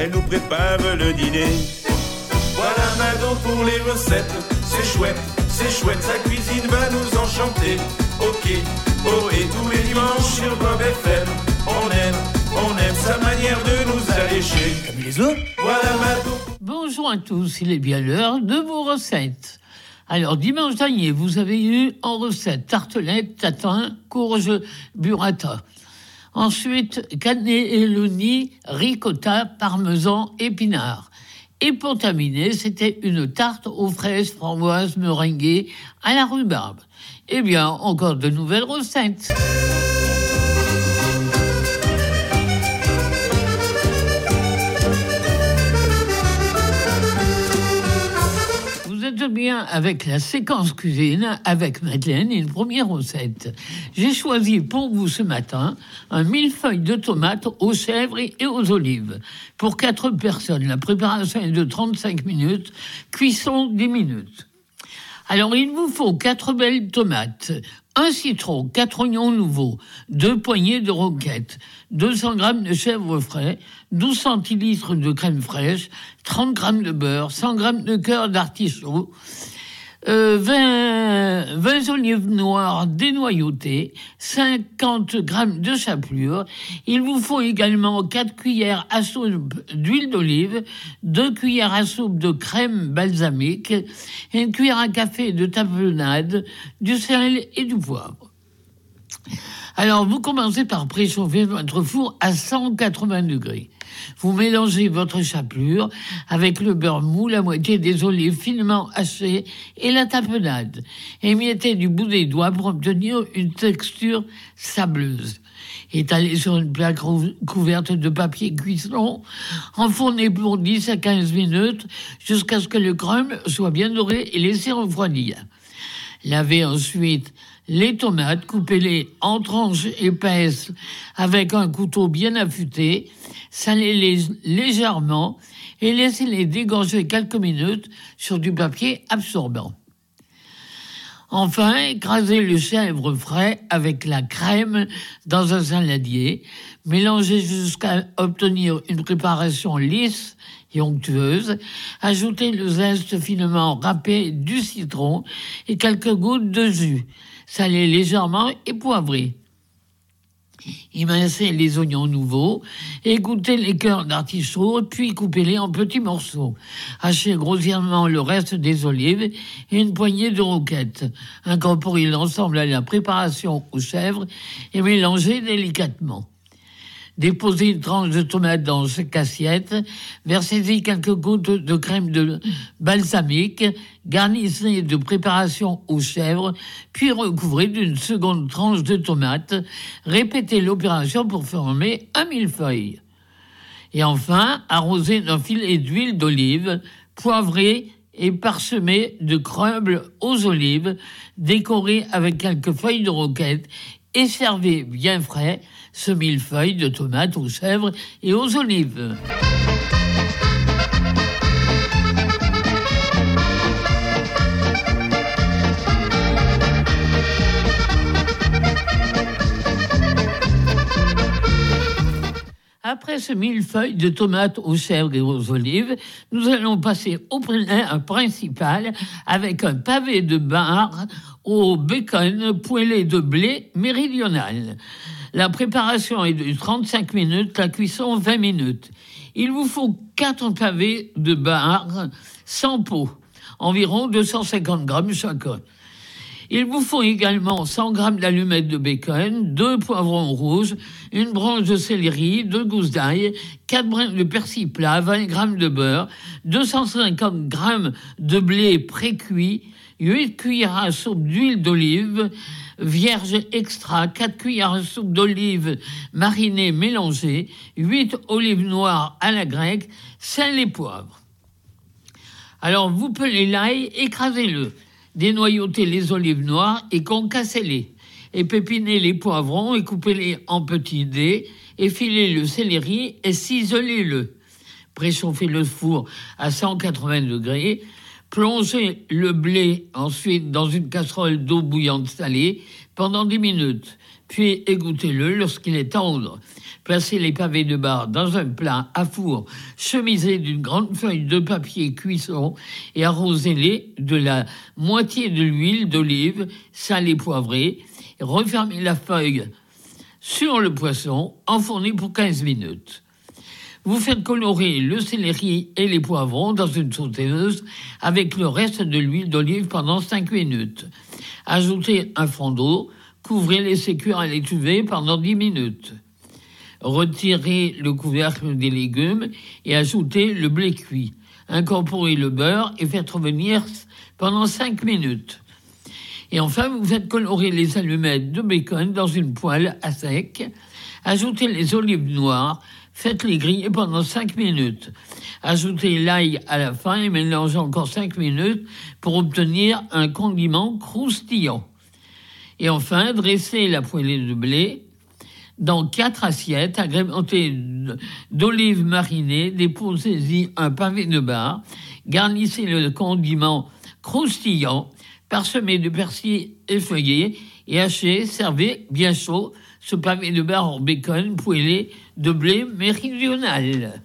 elle nous prépare le dîner. Voilà Manon pour les recettes, c'est chouette, sa cuisine va nous enchanter. Ok, oh et tous les dimanches sur Bob FM, on aime sa manière de nous allécher. Comme les autres. Voilà Manon. Bonjour à tous, il est bien l'heure de vos recettes. Alors, dimanche dernier, vous avez eu en recette tartelette, tatin, courge, burrata. Ensuite, cannelloni, ricotta, parmesan, épinards. Et pour terminer, c'était une tarte aux fraises, framboises, meringuées à la rhubarbe. Eh bien, encore de nouvelles recettes. Vous êtes bien avec la séquence cuisine avec Madeleine et une première recette. J'ai choisi pour vous ce matin un millefeuille de tomates aux chèvres et aux olives. Pour 4 personnes, la préparation est de 35 minutes, cuisson 10 minutes. Alors, il vous faut 4 belles tomates, 1 citron, 4 oignons nouveaux, 2 poignées de roquettes, 200 g de chèvre frais, 12 centilitres de crème fraîche, 30 g de beurre, 100 g de cœur d'artichaut, 20 olives noires dénoyautées, 50 g de chapelure. Il vous faut également 4 cuillères à soupe d'huile d'olive, 2 cuillères à soupe de crème balsamique, une cuillère à café de tapenade, du sel et du poivre. Alors, vous commencez par préchauffer votre four à 180 degrés. Vous mélangez votre chapelure avec le beurre mou, la moitié des olives finement hachées et la tapenade. Émiettez du bout des doigts pour obtenir une texture sableuse. Étalez sur une plaque couverte de papier cuisson, enfournez pour 10 à 15 minutes jusqu'à ce que le crumble soit bien doré et laissez refroidir. Lavez ensuite les tomates, coupez-les en tranches épaisses avec un couteau bien affûté, salez-les légèrement et laissez-les dégorger quelques minutes sur du papier absorbant. Enfin, écrasez le chèvre frais avec la crème dans un saladier, mélangez jusqu'à obtenir une préparation lisse et onctueuse, ajoutez le zeste finement râpé du citron et quelques gouttes de jus. Salez légèrement et poivrez. Émincez les oignons nouveaux, égouttez les cœurs d'artichaut, puis coupez-les en petits morceaux. Hachez grossièrement le reste des olives et une poignée de roquettes. Incorporez l'ensemble à la préparation aux chèvres et mélangez délicatement. Déposez une tranche de tomate dans chaque assiette, versez-y quelques gouttes de crème de balsamique, garnissez de préparation aux chèvres, puis recouvrez d'une seconde tranche de tomate. Répétez l'opération pour former un millefeuille. Et enfin, arrosez d'un filet d'huile d'olive, poivrez et parsemez de crumbles aux olives, décorez avec quelques feuilles de roquette et servez bien frais ce millefeuille de tomates aux chèvres et aux olives. Après ce millefeuille de tomates aux chèvres et aux olives, nous allons passer au plat principal avec un pavé de bar au bacon poêlé de blé méridional. La préparation est de 35 minutes, la cuisson 20 minutes. Il vous faut 4 pavés de bar sans peau, environ 250 grammes chacun. Il vous faut également 100 grammes d'allumettes de bacon, 2 poivrons rouges, une branche de céleri, 2 gousses d'ail, 4 brins de persil plat, 20 grammes de beurre, 250 grammes de blé pré-cuit, 8 cuillères à soupe d'huile d'olive vierge extra, 4 cuillères à soupe d'olive marinée mélangée, 8 olives noires à la grecque, sel et poivre. Alors vous pelez l'ail, écrasez-le. Dénoyautez les olives noires et concassez-les. Épépinez les poivrons et coupez-les en petits dés. Effilez le céleri et ciselez-le. Préchauffez le four à 180 degrés. Plongez le blé ensuite dans une casserole d'eau bouillante salée pendant 10 minutes. puis égouttez-le lorsqu'il est tendre. Placez les pavés de bar dans un plat à four chemisé d'une grande feuille de papier cuisson et arrosez-les de la moitié de l'huile d'olive salée poivrée. Refermez la feuille sur le poisson, enfournez pour 15 minutes. Vous faites colorer le céleri et les poivrons dans une sauteuse avec le reste de l'huile d'olive pendant 5 minutes. Ajoutez un fond d'eau, couvrez, laissez cuire à l'étuvée pendant 10 minutes. Retirez le couvercle des légumes et ajoutez le blé cuit. Incorporez le beurre et faites revenir pendant 5 minutes. Et enfin, vous faites colorer les allumettes de bacon dans une poêle à sec. Ajoutez les olives noires, faites-les griller pendant 5 minutes. Ajoutez l'ail à la fin et mélangez encore 5 minutes pour obtenir un condiment croustillant. Et enfin, dressez la poêlée de blé dans 4 assiettes, agrémentées d'olives marinées, déposez-y un pavé de bar, garnissez le condiment croustillant, parsemé de persil effeuillé et haché, servez bien chaud ce pavé de beurre en bacon poêlé de blé méridional.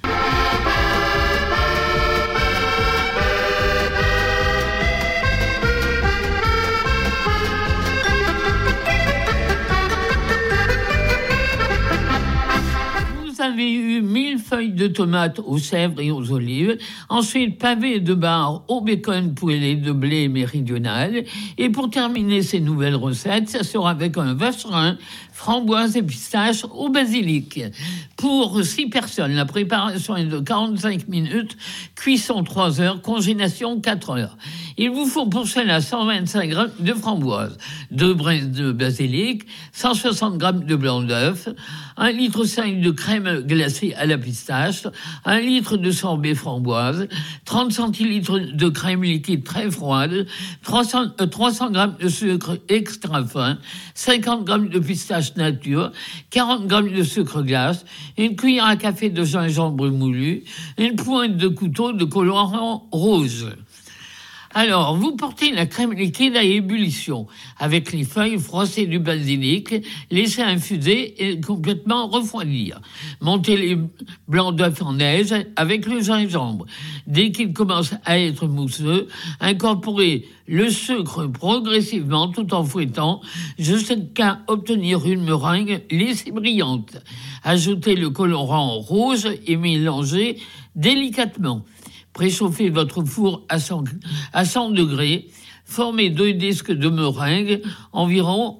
Vous avez eu 1000 feuilles de tomates aux chèvres et aux olives, ensuite pavé de bar au bacon poêlé de blé méridional, et pour terminer ces nouvelles recettes, ça sera avec un vacherin, framboise et pistache au basilic. Pour 6 personnes, la préparation est de 45 minutes, cuisson 3 heures, congélation 4 heures. Il vous faut pour cela 125 g de framboise, 2 braises de basilic, 160 g de blanc d'œuf, 1,5 litre de crème glacée à la pistache, 1 litre de sorbet framboise, 30 centilitres de crème liquide très froide, 300 g de sucre extra fin, 50 g de pistache nature, 40 g de sucre glace, une cuillère à café de gingembre moulu, une pointe de couteau de colorant rouge. Alors, vous portez la crème liquide à ébullition avec les feuilles froissées du basilic, laissez infuser et complètement refroidir. Montez les blancs d'œufs en neige avec le gingembre. Dès qu'il commence à être mousseux, incorporez le sucre progressivement tout en fouettant jusqu'à obtenir une meringue lisse et brillante. Ajoutez le colorant rouge et mélangez délicatement. Préchauffez votre four à 100 degrés. Formez 2 disques de meringue, environ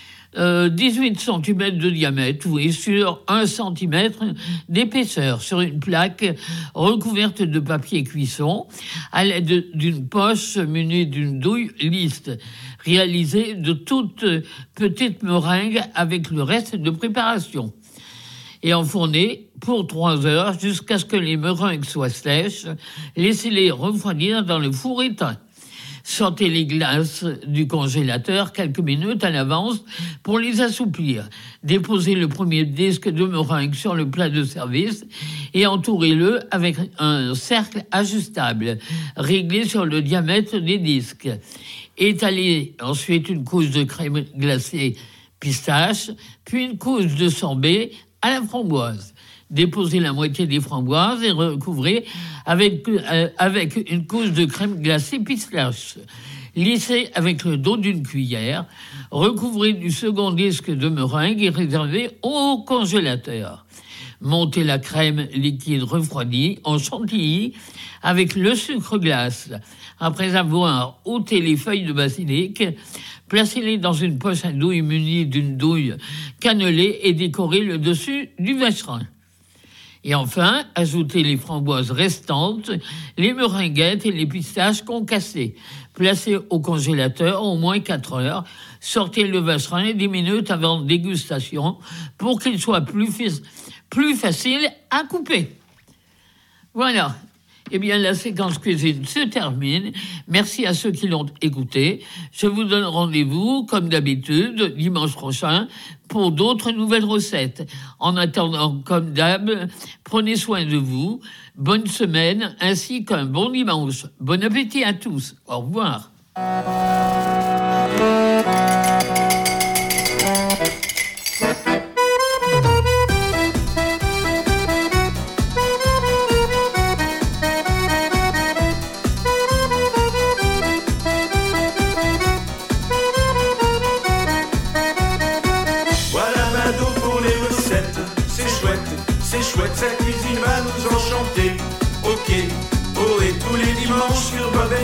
18 cm de diamètre, oui, sur 1 cm d'épaisseur, sur une plaque recouverte de papier cuisson, à l'aide d'une poche munie d'une douille lisse. Réalisez de toutes petites meringues avec le reste de préparation. Et enfournez pour 3 heures jusqu'à ce que les meringues soient sèches. Laissez-les refroidir dans le four éteint. Sortez les glaces du congélateur quelques minutes à l'avance pour les assouplir. Déposez le premier disque de meringue sur le plat de service et entourez-le avec un cercle ajustable, réglé sur le diamètre des disques. Étalez ensuite une couche de crème glacée pistache, puis une couche de sorbet à la framboise. Déposez la moitié des framboises et recouvrez avec une couche de crème glacée pistache. Lissez avec le dos d'une cuillère. Recouvrez du second disque de meringue et réservez au congélateur. Montez la crème liquide refroidie en chantilly avec le sucre glace. Après avoir ôté les feuilles de basilic, placez-les dans une poche à douille munie d'une douille cannelée et décorez le dessus du vacherin. Et enfin, ajoutez les framboises restantes, les meringuettes et les pistaches concassées. Placez au congélateur au moins 4 heures. Sortez le vacherin 10 minutes avant dégustation pour qu'il soit plus facile à couper. Voilà. Eh bien, la séquence cuisine se termine. Merci à ceux qui l'ont écouté. Je vous donne rendez-vous, comme d'habitude, dimanche prochain, pour d'autres nouvelles recettes. En attendant, comme d'hab, prenez soin de vous. Bonne semaine, ainsi qu'un bon dimanche. Bon appétit à tous. Au revoir. sa cuisine va nous enchanter. Ok, oh et tous les dimanches sur Bob